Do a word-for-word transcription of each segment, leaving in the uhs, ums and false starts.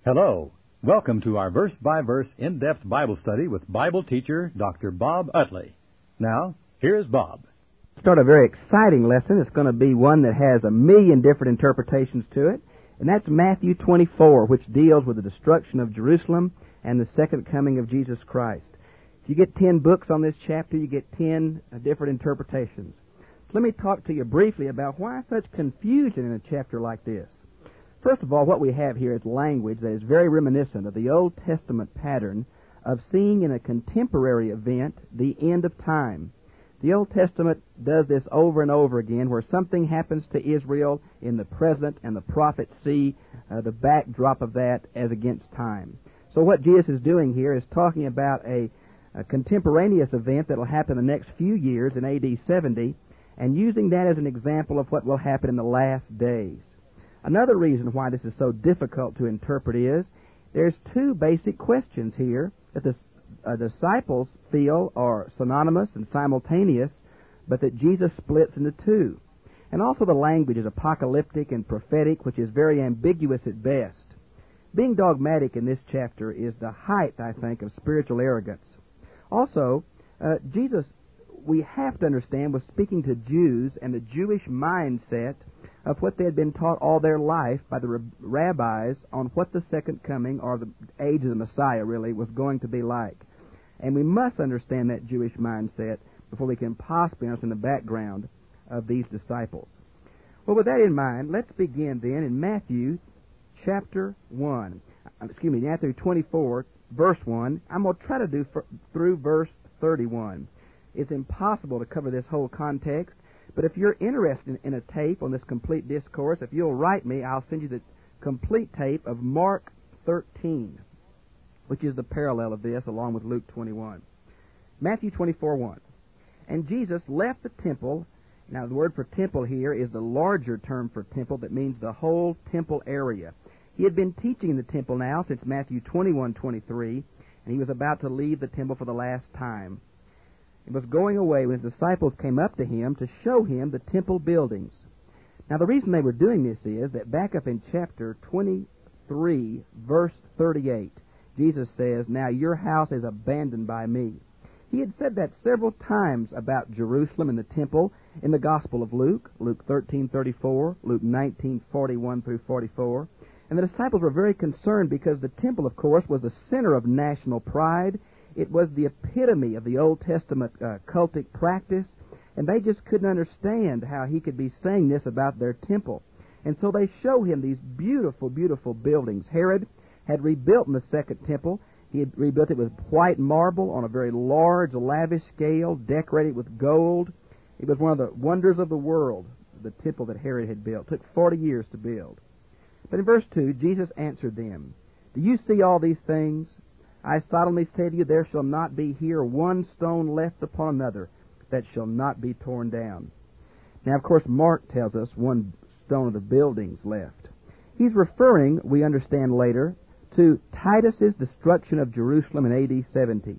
Hello. Welcome to our verse-by-verse in-depth Bible study with Bible teacher Doctor Bob Utley. Now, here's Bob. Start a very exciting lesson. It's going to be one that has a million different interpretations to it, and that's Matthew twenty-four, which deals with the destruction of Jerusalem and the second coming of Jesus Christ. If you get ten books on this chapter, you get ten uh, different interpretations. So let me talk to you briefly about why such confusion in a chapter like this. First of all, what we have here is language that is very reminiscent of the Old Testament pattern of seeing in a contemporary event the end of time. The Old Testament does this over and over again, where something happens to Israel in the present, and the prophets see uh, the backdrop of that as against time. So what Jesus is doing here is talking about a, a contemporaneous event that will happen the next few years in A D seventy, and using that as an example of what will happen in the last days. Another reason why this is so difficult to interpret is there's two basic questions here that the uh, disciples feel are synonymous and simultaneous, but that Jesus splits into two. And also the language is apocalyptic and prophetic, which is very ambiguous at best. Being dogmatic in this chapter is the height, I think, of spiritual arrogance. Also, uh, Jesus, we have to understand, was speaking to Jews and the Jewish mindset of what they had been taught all their life by the rabbis on what the second coming, or the age of the Messiah, really, was going to be like. And we must understand that Jewish mindset before we can possibly understand the background of these disciples. Well, with that in mind, let's begin then in Matthew chapter one. Excuse me, Matthew twenty-four, verse one. I'm going to try to do for, through verse thirty-one. It's impossible to cover this whole context, but if you're interested in, in a tape on this complete discourse, if you'll write me, I'll send you the complete tape of Mark thirteen, which is the parallel of this, along with Luke twenty-one. Matthew twenty-four, one. And Jesus left the temple. Now, the word for temple here is the larger term for temple that means the whole temple area. He had been teaching in the temple now since Matthew twenty-one, twenty-three, and he was about to leave the temple for the last time. He was going away when his disciples came up to him to show him the temple buildings. Now, the reason they were doing this is that back up in chapter twenty-three, verse thirty-eight, Jesus says, "Now your house is abandoned by me." He had said that several times about Jerusalem and the temple in the Gospel of Luke, Luke thirteen thirty-four, Luke nineteen forty-one through forty-four. And the disciples were very concerned because the temple, of course, was the center of national pride. It was the epitome of the Old Testament uh, cultic practice, and they just couldn't understand how he could be saying this about their temple. And so they show him these beautiful, beautiful buildings. Herod had rebuilt in the second temple. He had rebuilt it with white marble on a very large, lavish scale, decorated with gold. It was one of the wonders of the world, the temple that Herod had built. It took forty years to build. But in verse two, Jesus answered them, "Do you see all these things? I solemnly say to you, there shall not be here one stone left upon another that shall not be torn down." Now, of course, Mark tells us one stone of the buildings left. He's referring, we understand later, to Titus's destruction of Jerusalem in A D seventy.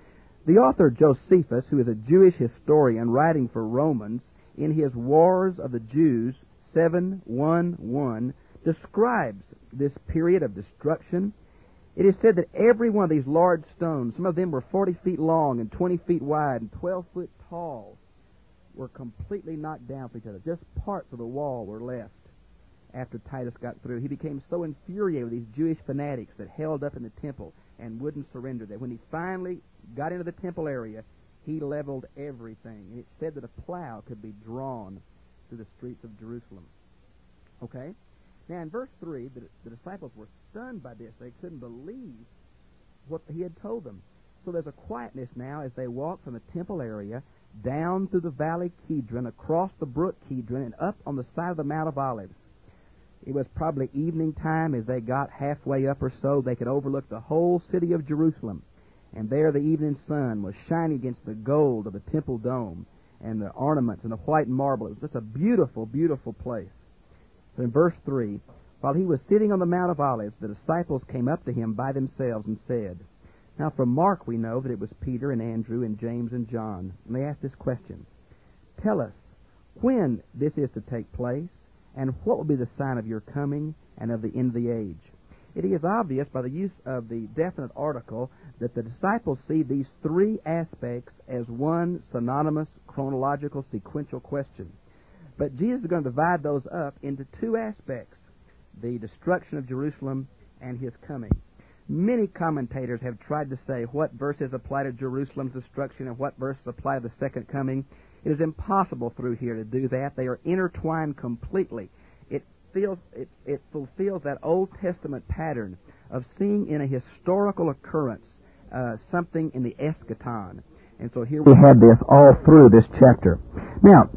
The author Josephus, who is a Jewish historian writing for Romans, in his Wars of the Jews seven one one, describes this period of destruction. It is said that every one of these large stones, some of them were forty feet long and twenty feet wide and twelve foot tall, were completely knocked down for each other. Just parts of the wall were left after Titus got through. He became so infuriated with these Jewish fanatics that held up in the temple and wouldn't surrender, that when he finally got into the temple area, he leveled everything. And it's said that a plow could be drawn through the streets of Jerusalem. Okay? Now, in verse three, the, the disciples were stunned by this. They couldn't believe what he had told them. So there's a quietness now as they walk from the temple area down through the valley Kidron, across the brook Kidron, and up on the side of the Mount of Olives. It was probably evening time. As they got halfway up or so, they could overlook the whole city of Jerusalem. And there the evening sun was shining against the gold of the temple dome and the ornaments and the white marble. It was just a beautiful, beautiful place. So in verse three, while he was sitting on the Mount of Olives, the disciples came up to him by themselves and said, now from Mark we know that it was Peter and Andrew and James and John. And they asked this question, "Tell us when this is to take place, and what will be the sign of your coming and of the end of the age?" It is obvious by the use of the definite article that the disciples see these three aspects as one synonymous, chronological, sequential question. But Jesus is going to divide those up into two aspects: the destruction of Jerusalem and His coming. Many commentators have tried to say what verses apply to Jerusalem's destruction and what verses apply to the second coming. It is impossible through here to do that. They are intertwined completely. It feels it, it fulfills that Old Testament pattern of seeing in a historical occurrence uh, something in the eschaton. And so here we have this all through this chapter. Now,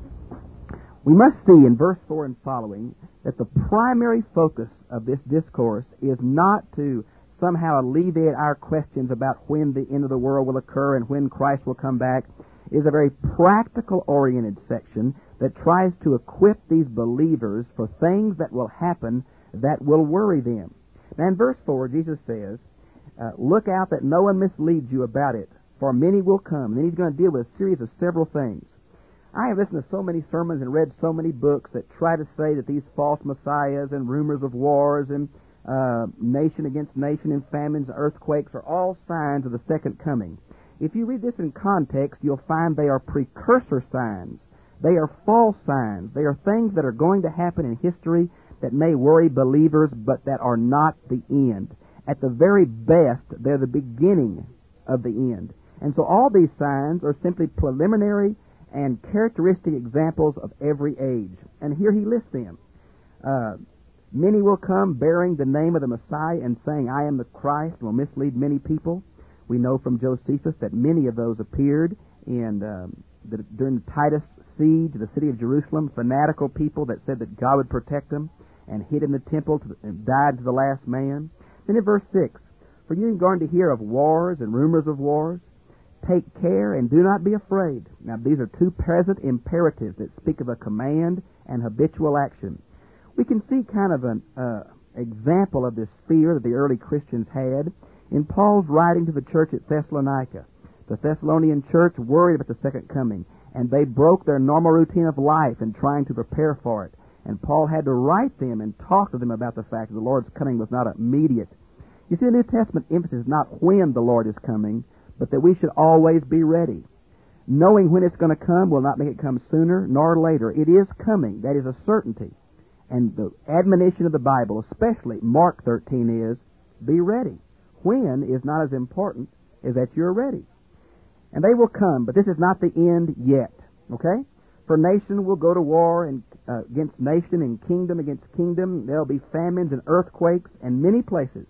we must see in verse four and following that the primary focus of this discourse is not to somehow alleviate our questions about when the end of the world will occur and when Christ will come back. It is a very practical-oriented section that tries to equip these believers for things that will happen that will worry them. Now in verse four, Jesus says, uh, look out that no one misleads you about it, for many will come. And then he's going to deal with a series of several things. I have listened to so many sermons and read so many books that try to say that these false messiahs and rumors of wars and uh, nation against nation and famines and earthquakes are all signs of the second coming. If you read this in context, you'll find they are precursor signs. They are false signs. They are things that are going to happen in history that may worry believers, but that are not the end. At the very best, they're the beginning of the end. And so all these signs are simply preliminary and characteristic examples of every age. And here he lists them. Uh, many will come bearing the name of the Messiah and saying, I am the Christ, and will mislead many people. We know from Josephus that many of those appeared in um, the, during the Titus siege of the city of Jerusalem, fanatical people that said that God would protect them and hid in the temple to, and died to the last man. Then in verse six, for you are going to hear of wars and rumors of wars. Take care and do not be afraid. Now these are two present imperatives that speak of a command and habitual action. We can see kind of an uh, example of this fear that the early Christians had in Paul's writing to the church at Thessalonica. The Thessalonian church worried about the second coming, and they broke their normal routine of life in trying to prepare for it. And Paul had to write them and talk to them about the fact that the Lord's coming was not immediate. You see, the New Testament emphasis is not when the Lord is coming, but that we should always be ready. Knowing when it's going to come will not make it come sooner nor later. It is coming. That is a certainty. And the admonition of the Bible, especially Mark thirteen, is be ready. When is not as important as that you're ready. And they will come, but this is not the end yet. Okay? For nation will go to war and uh, against nation and kingdom against kingdom. There will be famines and earthquakes in many places.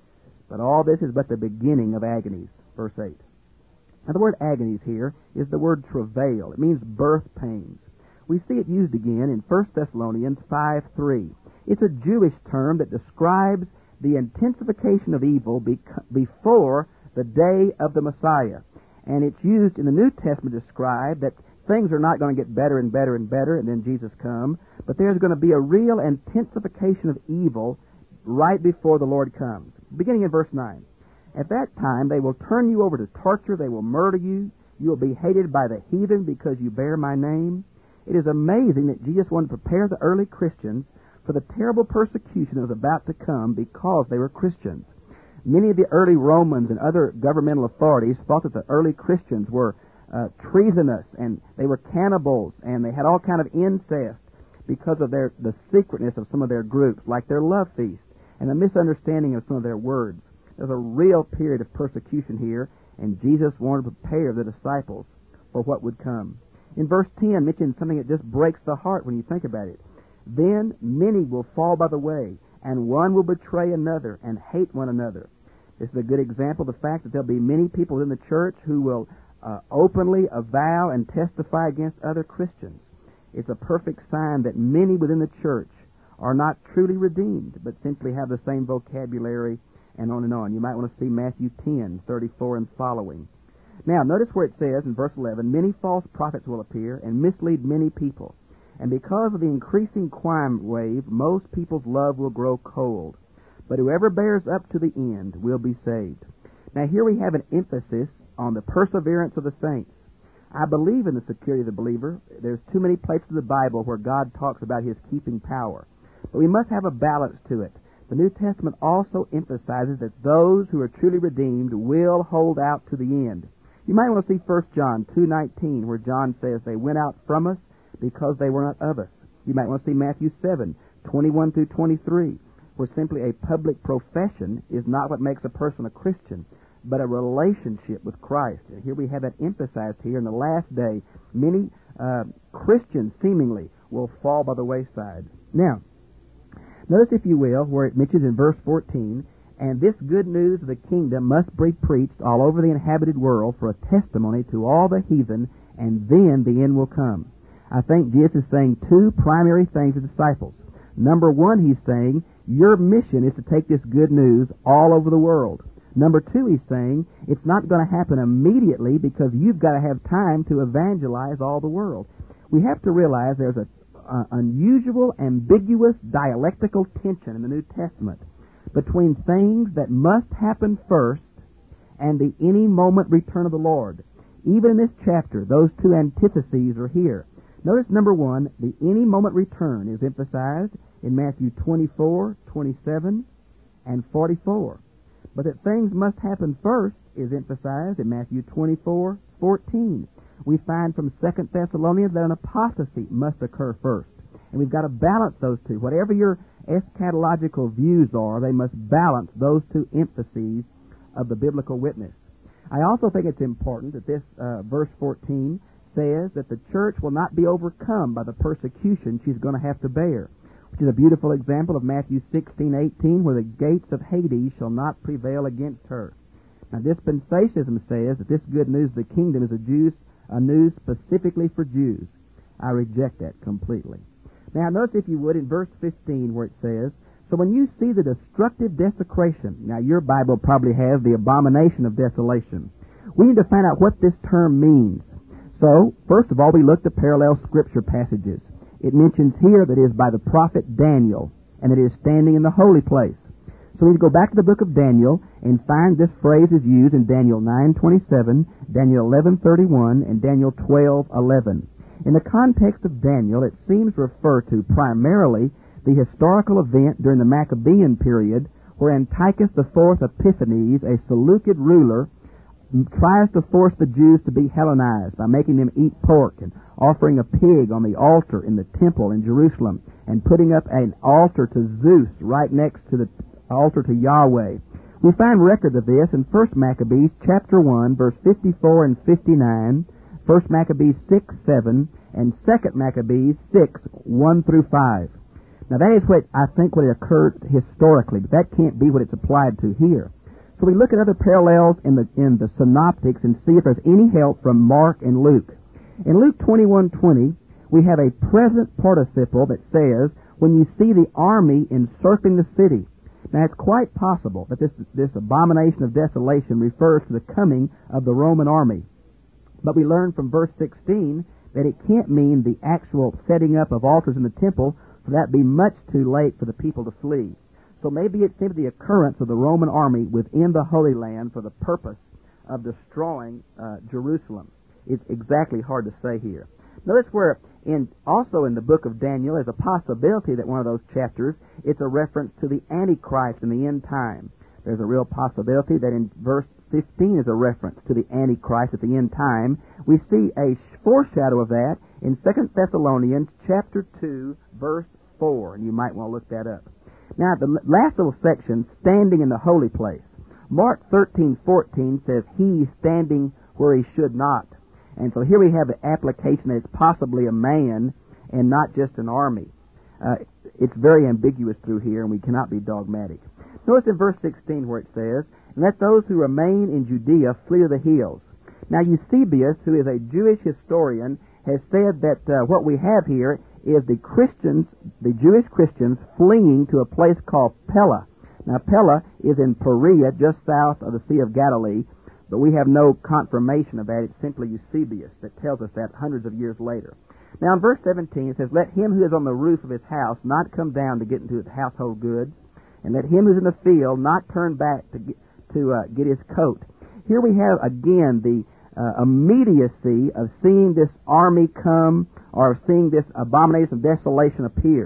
But all this is but the beginning of agonies. Verse eight. Now the word agonies here is the word travail. It means birth pains. We see it used again in First Thessalonians five three. It's a Jewish term that describes the intensification of evil bec- before the day of the Messiah. And it's used in the New Testament to describe that things are not going to get better and better and better and then Jesus comes, but there's going to be a real intensification of evil right before the Lord comes. Beginning in verse nine. At that time they will turn you over to torture, they will murder you, you will be hated by the heathen because you bear my name. It is amazing that Jesus wanted to prepare the early Christians for the terrible persecution that was about to come because they were Christians. Many of the early Romans and other governmental authorities thought that the early Christians were uh, treasonous and they were cannibals and they had all kind of incest because of their the secretness of some of their groups, like their love feast and the misunderstanding of some of their words. There's a real period of persecution here, and Jesus wanted to prepare the disciples for what would come. In verse ten, mentions something that just breaks the heart when you think about it. Then many will fall by the way, and one will betray another and hate one another. This is a good example of the fact that there'll be many people in the church who will uh, openly avow and testify against other Christians. It's a perfect sign that many within the church are not truly redeemed, but simply have the same vocabulary, and on and on. You might want to see Matthew ten, thirty-four and following. Now, notice where it says in verse eleven, many false prophets will appear and mislead many people. And because of the increasing crime wave, most people's love will grow cold. But whoever bears up to the end will be saved. Now, here we have an emphasis on the perseverance of the saints. I believe in the security of the believer. There's too many places in the Bible where God talks about His keeping power. But we must have a balance to it. the New Testament also emphasizes that those who are truly redeemed will hold out to the end. You might want to see First John two nineteen, where John says they went out from us because they were not of us. You might want to see Matthew seven twenty-one through twenty-three, where simply a public profession is not what makes a person a Christian, but a relationship with Christ. And here we have that emphasized here. In the last day, many uh, Christians seemingly will fall by the wayside. Now, notice, if you will, where it mentions in verse fourteen, and this good news of the kingdom must be preached all over the inhabited world for a testimony to all the heathen, and then the end will come. I think Jesus is saying two primary things to disciples. Number one, he's saying, your mission is to take this good news all over the world. Number two, he's saying, it's not going to happen immediately because you've got to have time to evangelize all the world. We have to realize there's a uh, unusual, ambiguous, dialectical tension in the New Testament between things that must happen first and the any moment return of the Lord. Even in this chapter, those two antitheses are here. Notice, number one, the any moment return is emphasized in Matthew twenty-four, twenty-seven, and forty-four. But that things must happen first is emphasized in Matthew twenty-four, fourteen. We find from Second Thessalonians that an apostasy must occur first. And we've got to balance those two. Whatever your eschatological views are, they must balance those two emphases of the biblical witness. I also think it's important that this uh, verse fourteen says that the church will not be overcome by the persecution she's going to have to bear, which is a beautiful example of Matthew sixteen, eighteen, where the gates of Hades shall not prevail against her. Now, dispensationalism says that this good news of the kingdom is a, Jews, a news specifically for Jews. I reject that completely. Now, notice, if you would, in verse fifteen, where it says, so when you see the destructive desecration, now your Bible probably has the abomination of desolation. We need to find out what this term means. So, first of all, we looked at parallel scripture passages. It mentions here that it is by the prophet Daniel, and it is standing in the holy place. So we go back to the book of Daniel and find this phrase is used in Daniel nine twenty-seven, Daniel eleven thirty-one, and Daniel twelve eleven. In the context of Daniel, it seems to refer to primarily the historical event during the Maccabean period where Antiochus the fourth Epiphanes, a Seleucid ruler, tries to force the Jews to be Hellenized by making them eat pork and offering a pig on the altar in the temple in Jerusalem and putting up an altar to Zeus right next to the altar to Yahweh. We find record of this in First Maccabees chapter one, verse fifty-four and fifty-nine, First Maccabees six, seven, and Second Maccabees six, one through five. Now that is what I think what it occurred historically, but that can't be what it's applied to here. So we look at other parallels in the in the synoptics and see if there's any help from Mark and Luke. In Luke twenty-one twenty, we have a present participle that says, when you see the army encircling the city. Now it's quite possible that this this abomination of desolation refers to the coming of the Roman army. But we learn from verse sixteen that it can't mean the actual setting up of altars in the temple, for that be much too late for the people to flee. So maybe it's simply the occurrence of the Roman army within the Holy Land for the purpose of destroying uh, Jerusalem. It's exactly hard to say here. Notice where, in also in the book of Daniel, there's a possibility that one of those chapters, it's a reference to the Antichrist in the end time. There's a real possibility that in verse fifteen is a reference to the Antichrist at the end time. We see a foreshadow of that in Second Thessalonians chapter two, verse four, and you might want to look that up. Now, the last little section, standing in the holy place. Mark thirteen fourteen says, he standing where he should not. And so here we have the application that it's possibly a man and not just an army. Uh, it's very ambiguous through here, and we cannot be dogmatic. Notice in verse sixteen where it says, and let those who remain in Judea flee to the hills. Now, Eusebius, who is a Jewish historian, has said that uh, what we have here is the Christians, the Jewish Christians, fleeing to a place called Pella. Now, Pella is in Perea, just south of the Sea of Galilee, but we have no confirmation of that. It's simply Eusebius that tells us that hundreds of years later. Now, in verse seventeen, it says, let him who is on the roof of his house not come down to get into his household goods, and let him who's in the field not turn back to get, to uh, get his coat. Here we have, again, the uh, immediacy of seeing this army come, or seeing this abomination of desolation appear.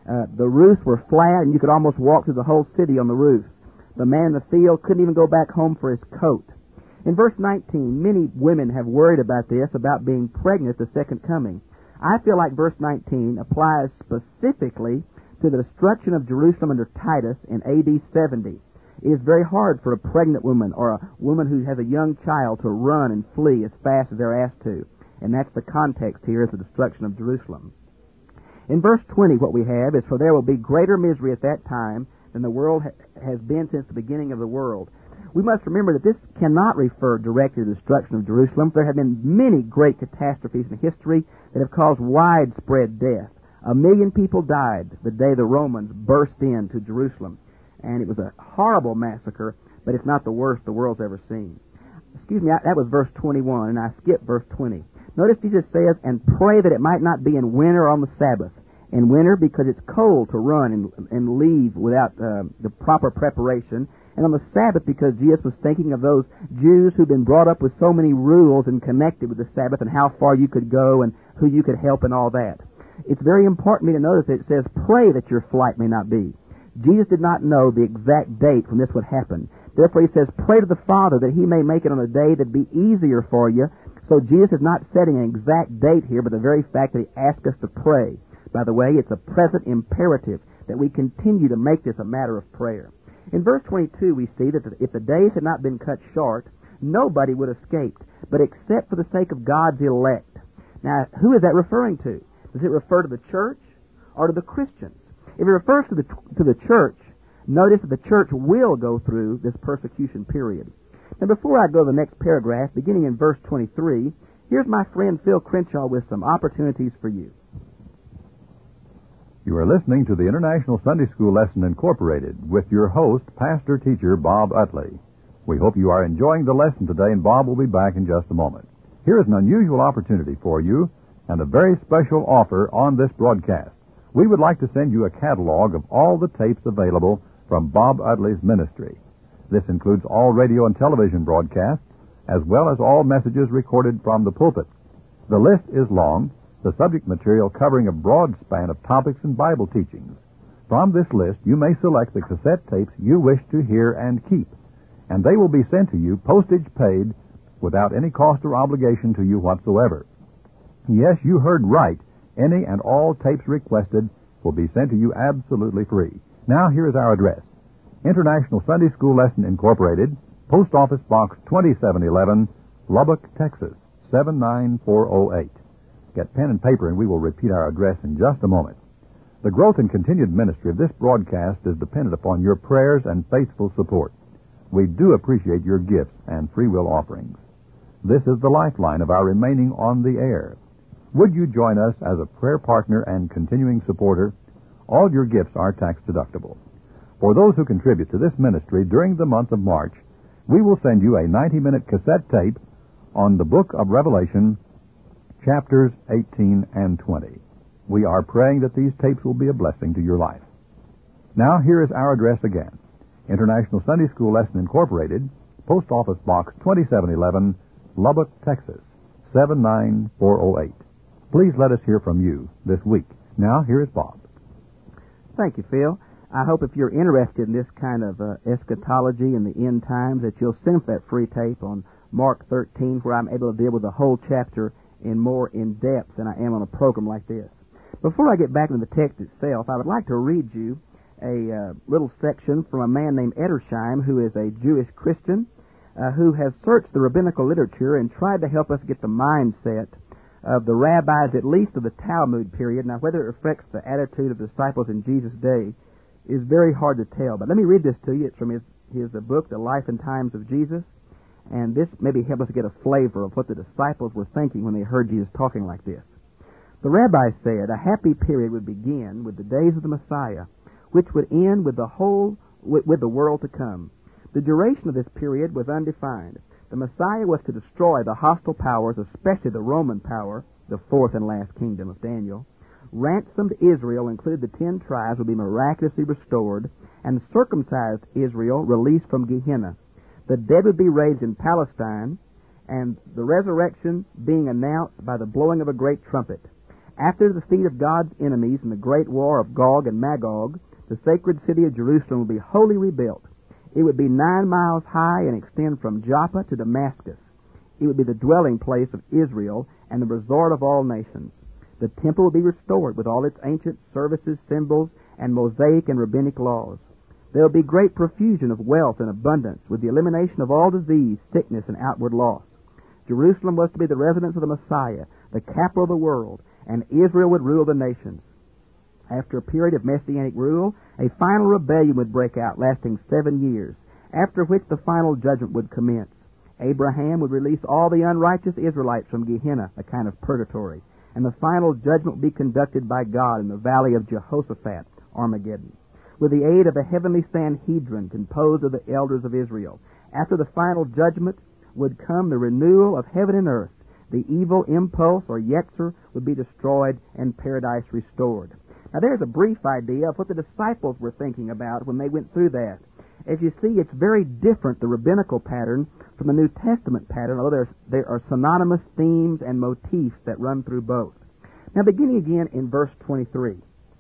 Uh, the roofs were flat, and you could almost walk through the whole city on the roofs. The man in the field couldn't even go back home for his coat. In verse nineteen, many women have worried about this, about being pregnant at the second coming. I feel like verse nineteen applies specifically to the destruction of Jerusalem under Titus in A D seventy. It is very hard for a pregnant woman or a woman who has a young child to run and flee as fast as they're asked to. And that's the context here, is the destruction of Jerusalem. In verse twenty, what we have is, for there will be greater misery at that time than the world ha- has been since the beginning of the world. We must remember that this cannot refer directly to the destruction of Jerusalem. There have been many great catastrophes in history that have caused widespread death. A million people died the day the Romans burst into Jerusalem. And it was a horrible massacre, but it's not the worst the world's ever seen. Excuse me, that was verse twenty-one, and I skipped verse twenty. Notice Jesus says, and pray that it might not be in winter or on the Sabbath. In winter, because it's cold to run and, and leave without uh, the proper preparation. And on the Sabbath, because Jesus was thinking of those Jews who'd been brought up with so many rules and connected with the Sabbath and how far you could go and who you could help and all that. It's very important for me to notice that it says, pray that your flight may not be. Jesus did not know the exact date when this would happen. Therefore, he says, pray to the Father that he may make it on a day that'd be easier for you. So Jesus is not setting an exact date here, but the very fact that he asked us to pray. By the way, it's a present imperative that we continue to make this a matter of prayer. In verse twenty-two, we see that if the days had not been cut short, nobody would have escaped, but except for the sake of God's elect. Now, who is that referring to? Does it refer to the church or to the Christians? If it refers to the to the church, notice that the church will go through this persecution period. Now, before I go to the next paragraph, beginning in verse twenty-three, here's my friend Phil Crenshaw with some opportunities for you. You are listening to the International Sunday School Lesson Incorporated with your host, Pastor-Teacher Bob Utley. We hope you are enjoying the lesson today, and Bob will be back in just a moment. Here is an unusual opportunity for you and a very special offer on this broadcast. We would like to send you a catalog of all the tapes available from Bob Utley's ministry. This includes all radio and television broadcasts, as well as all messages recorded from the pulpit. The list is long, the subject material covering a broad span of topics and Bible teachings. From this list, you may select the cassette tapes you wish to hear and keep, and they will be sent to you postage paid without any cost or obligation to you whatsoever. Yes, you heard right. Any and all tapes requested will be sent to you absolutely free. Now, here is our address. International Sunday School Lesson Incorporated, Post Office Box twenty-seven eleven, Lubbock, Texas, seven nine four oh eight. Get pen and paper, and we will repeat our address in just a moment. The growth and continued ministry of this broadcast is dependent upon your prayers and faithful support. We do appreciate your gifts and free will offerings. This is the lifeline of our remaining on the air. Would you join us as a prayer partner and continuing supporter? All your gifts are tax deductible. For those who contribute to this ministry during the month of March, we will send you a ninety-minute cassette tape on the book of Revelation, chapters eighteen and twenty. We are praying that these tapes will be a blessing to your life. Now, here is our address again. International Sunday School Lesson Incorporated, Post Office Box twenty-seven eleven, Lubbock, Texas, seven nine four oh eight. Please let us hear from you this week. Now, here is Bob. Thank you, Phil. I hope if you're interested in this kind of uh, eschatology and the end times that you'll send that free tape on Mark thirteen, where I'm able to deal with the whole chapter in more in depth than I am on a program like this. Before I get back into the text itself, I would like to read you a uh, little section from a man named Edersheim, who is a Jewish Christian, uh, who has searched the rabbinical literature and tried to help us get the mindset of the rabbis, at least of the Talmud period. Now, whether it reflects the attitude of the disciples in Jesus' day is very hard to tell. But let me read this to you. It's from his, his uh, book, The Life and Times of Jesus. And this maybe help us get a flavor of what the disciples were thinking when they heard Jesus talking like this. The rabbis said a happy period would begin with the days of the Messiah, which would end with the whole with, with the world to come. The duration of this period was undefined. The Messiah was to destroy the hostile powers, especially the Roman power, the fourth and last kingdom of Daniel. Ransomed Israel, including the ten tribes, would be miraculously restored, and circumcised Israel released from Gehenna. The dead would be raised in Palestine, and the resurrection being announced by the blowing of a great trumpet. After the defeat of God's enemies in the great war of Gog and Magog, the sacred city of Jerusalem would be wholly rebuilt. It would be nine miles high and extend from Joppa to Damascus. It would be the dwelling place of Israel and the resort of all nations. The temple would be restored with all its ancient services, symbols, and Mosaic and rabbinic laws. There would be great profusion of wealth and abundance, with the elimination of all disease, sickness, and outward loss. Jerusalem was to be the residence of the Messiah, the capital of the world, and Israel would rule the nations. After a period of messianic rule, a final rebellion would break out, lasting seven years, after which the final judgment would commence. Abraham would release all the unrighteous Israelites from Gehenna, a kind of purgatory, and the final judgment would be conducted by God in the valley of Jehoshaphat, Armageddon, with the aid of a heavenly Sanhedrin composed of the elders of Israel. After the final judgment would come the renewal of heaven and earth. The evil impulse, or Yetzer, would be destroyed and paradise restored. Now there's a brief idea of what the disciples were thinking about when they went through that. As you see, it's very different, the rabbinical pattern, from the New Testament pattern, although there's, there are synonymous themes and motifs that run through both. Now beginning again in verse twenty-three.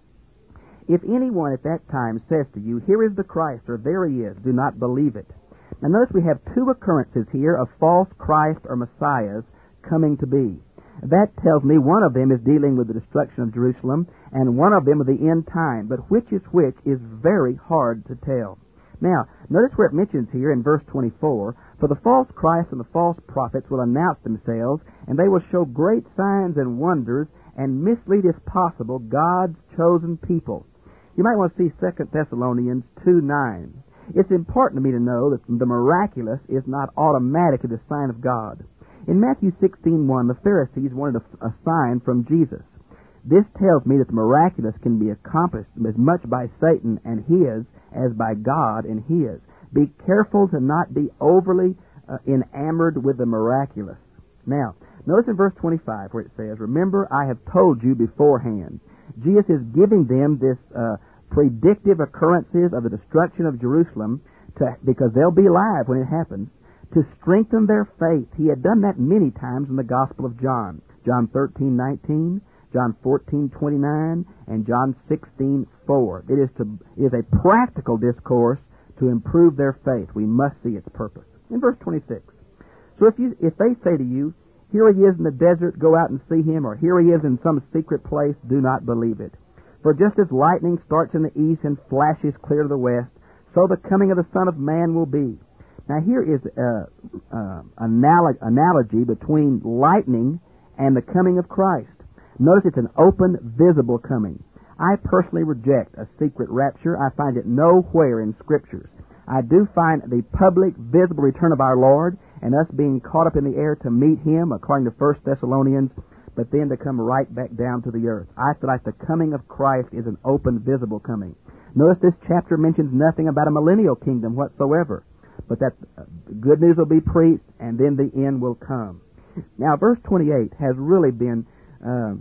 If anyone at that time says to you, "Here is the Christ," or "There he is," do not believe it. Now notice we have two occurrences here of false Christ or Messiahs coming to be. That tells me one of them is dealing with the destruction of Jerusalem, and one of them with the end time. But which is which is very hard to tell. Now, notice where it mentions here in verse twenty-four, "For the false Christ and the false prophets will announce themselves, and they will show great signs and wonders, and mislead, if possible, God's chosen people." You might want to see Second Thessalonians two nine. It's important to me to know that the miraculous is not automatically the sign of God. In Matthew sixteen one, the Pharisees wanted a, a sign from Jesus. This tells me that the miraculous can be accomplished as much by Satan and his as by God and his. Be careful to not be overly uh, enamored with the miraculous. Now, notice in verse twenty-five where it says, "Remember, I have told you beforehand." Jesus is giving them this uh, predictive occurrences of the destruction of Jerusalem to, because they'll be alive when it happens, to strengthen their faith. He had done that many times in the Gospel of John. John thirteen nineteen, John fourteen twenty-nine, and John sixteen four. It is, to, it is a practical discourse to improve their faith. We must see its purpose. In verse twenty-six, "So if you if they say to you, 'Here he is in the desert, go out and see him,' or 'Here he is in some secret place,' do not believe it. For just as lightning starts in the east and flashes clear to the west, so the coming of the Son of Man will be." Now here is an uh, analog- analogy between lightning and the coming of Christ. Notice it's an open, visible coming. I personally reject a secret rapture. I find it nowhere in Scriptures. I do find the public, visible return of our Lord and us being caught up in the air to meet Him, according to First Thessalonians, but then to come right back down to the earth. I feel like the coming of Christ is an open, visible coming. Notice this chapter mentions nothing about a millennial kingdom whatsoever, but that good news will be preached, and then the end will come. Now, verse twenty-eight has really been uh,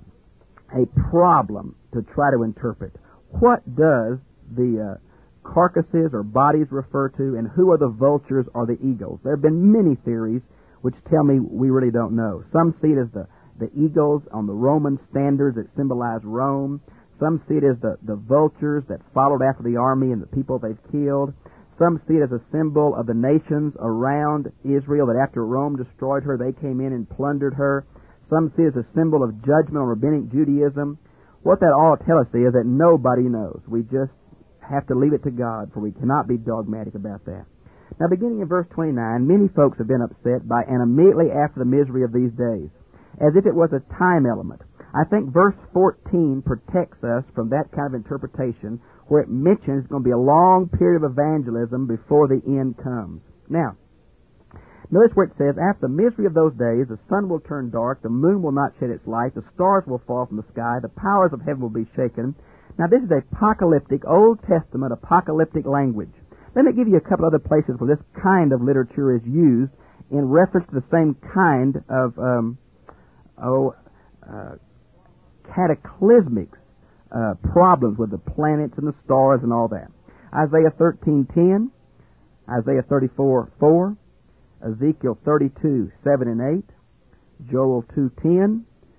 a problem to try to interpret. What does the uh, carcasses or bodies refer to, and who are the vultures or the eagles? There have been many theories which tell me we really don't know. Some see it as the, the eagles on the Roman standards that symbolize Rome. Some see it as the, the vultures that followed after the army and the people they've killed. Some see it as a symbol of the nations around Israel, that after Rome destroyed her, they came in and plundered her. Some see it as a symbol of judgment on rabbinic Judaism. What that all tells us is that nobody knows. We just have to leave it to God, for we cannot be dogmatic about that. Now, beginning in verse twenty-nine, many folks have been upset by "and immediately after the misery of these days," as if it was a time element. I think verse fourteen protects us from that kind of interpretation, where it mentions it's going to be a long period of evangelism before the end comes. Now, notice where it says, "After the misery of those days, the sun will turn dark, the moon will not shed its light, the stars will fall from the sky, the powers of heaven will be shaken." Now, this is apocalyptic, Old Testament apocalyptic language. Let me give you a couple other places where this kind of literature is used in reference to the same kind of um, oh, uh, cataclysmic uh, problems with the planets and the stars and all that. Isaiah thirteen ten, Isaiah thirty-four four, Ezekiel thirty-two seven and eight, Joel two ten,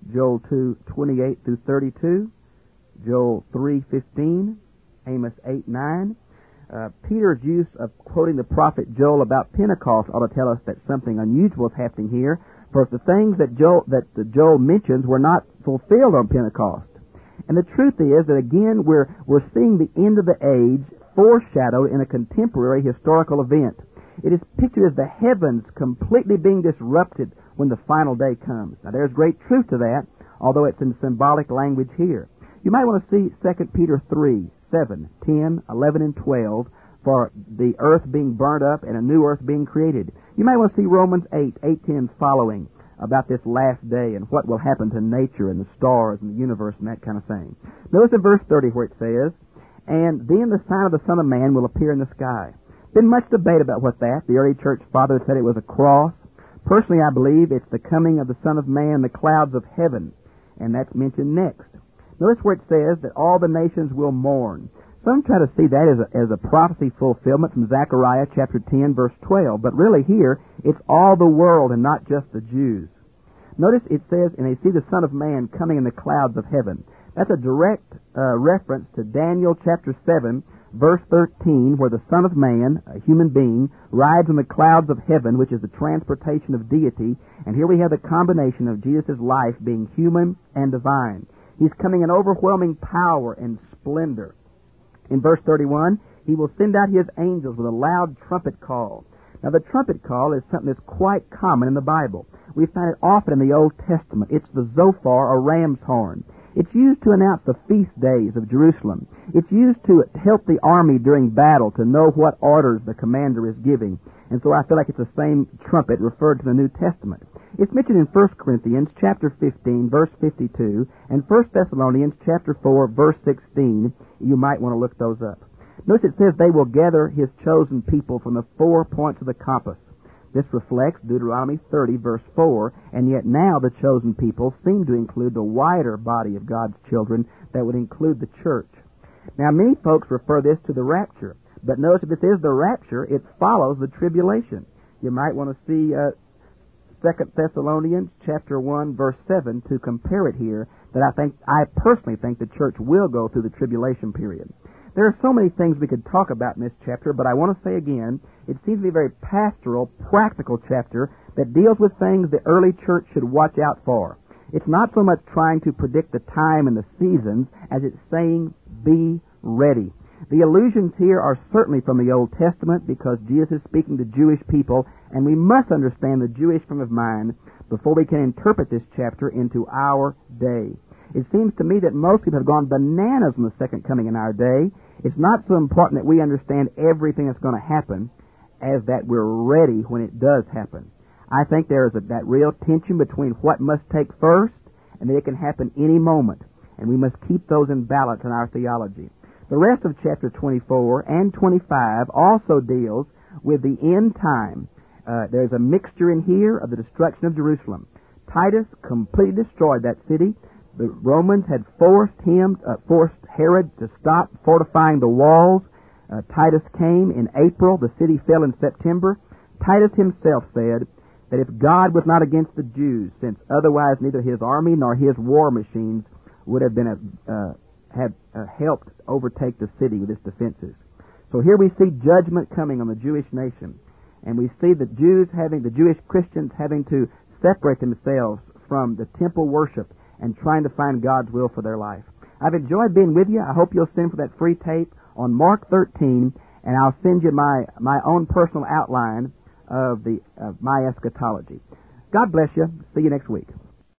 Joel two twenty-eight through thirty-two, Joel three fifteen, Amos eight nine. Uh, Peter's use of quoting the prophet Joel about Pentecost ought to tell us that something unusual is happening here. For if the things that Joel, that the Joel mentions were not fulfilled on Pentecost. And the truth is that again we're we're seeing the end of the age foreshadowed in a contemporary historical event. It is pictured as the heavens completely being disrupted when the final day comes. Now there's great truth to that, although it's in symbolic language here. You might want to see Second Peter three, seven, ten, eleven, and twelve for the earth being burnt up and a new earth being created. You might want to see Romans eight, eight, ten following about this last day and what will happen to nature and the stars and the universe and that kind of thing. Notice in verse thirty where it says, "And then the sign of the Son of Man will appear in the sky." Been much debate about what that. The early church fathers said it was a cross. Personally, I believe it's the coming of the Son of Man in the clouds of heaven, and that's mentioned next. Notice where it says that all the nations will mourn. Some try to see that as a, as a prophecy fulfillment from Zechariah chapter ten, verse twelve, but really here, it's all the world and not just the Jews. Notice it says, "And they see the Son of Man coming in the clouds of heaven." That's a direct uh, reference to Daniel chapter seven, verse thirteen, where the Son of Man, a human being, rides on the clouds of heaven, which is the transportation of deity. And here we have the combination of Jesus' life being human and divine. He's coming in overwhelming power and splendor. In verse thirty-one, "He will send out His angels with a loud trumpet call." Now the trumpet call is something that's quite common in the Bible. We find it often in the Old Testament. It's the Zophar, or ram's horn. It's used to announce the feast days of Jerusalem. It's used to help the army during battle to know what orders the commander is giving. And so I feel like it's the same trumpet referred to in the New Testament. It's mentioned in First Corinthians chapter fifteen, verse fifty-two, and First Thessalonians chapter four, verse sixteen. You might want to look those up. Notice it says they will gather His chosen people from the four points of the compass. This reflects Deuteronomy thirty, verse four, and yet now the chosen people seem to include the wider body of God's children that would include the church. Now, many folks refer this to the rapture, but notice if this is the rapture, it follows the tribulation. You might want to see uh, Second Thessalonians chapter one, verse seven to compare it here, that I think, I personally think the church will go through the tribulation period. There are so many things we could talk about in this chapter, but I want to say again, it seems to be a very pastoral, practical chapter that deals with things the early church should watch out for. It's not so much trying to predict the time and the seasons as it's saying, be ready. The allusions here are certainly from the Old Testament because Jesus is speaking to Jewish people, and we must understand the Jewish frame of mind before we can interpret this chapter into our day. It seems to me that most people have gone bananas in the second coming in our day. It's not so important that we understand everything that's going to happen as that we're ready when it does happen. I think there is a, that real tension between what must take first and that it can happen any moment, and we must keep those in balance in our theology. The rest of chapter twenty-four and twenty-five also deals with the end time. Uh, there's a mixture in here of the destruction of Jerusalem. Titus completely destroyed that city. The Romans had forced him, uh, forced Herod to stop fortifying the walls. Uh, Titus came in April. The city fell in September. Titus himself said that if God was not against the Jews, since otherwise neither his army nor his war machines would have been a, uh, have uh, helped overtake the city with its defenses. So here we see judgment coming on the Jewish nation, and we see the Jews having, the Jewish Christians having to separate themselves from the temple worship and trying to find God's will for their life. I've enjoyed being with you. I hope you'll send for that free tape on Mark thirteen, and I'll send you my, my own personal outline of the of my eschatology. God bless you. See you next week.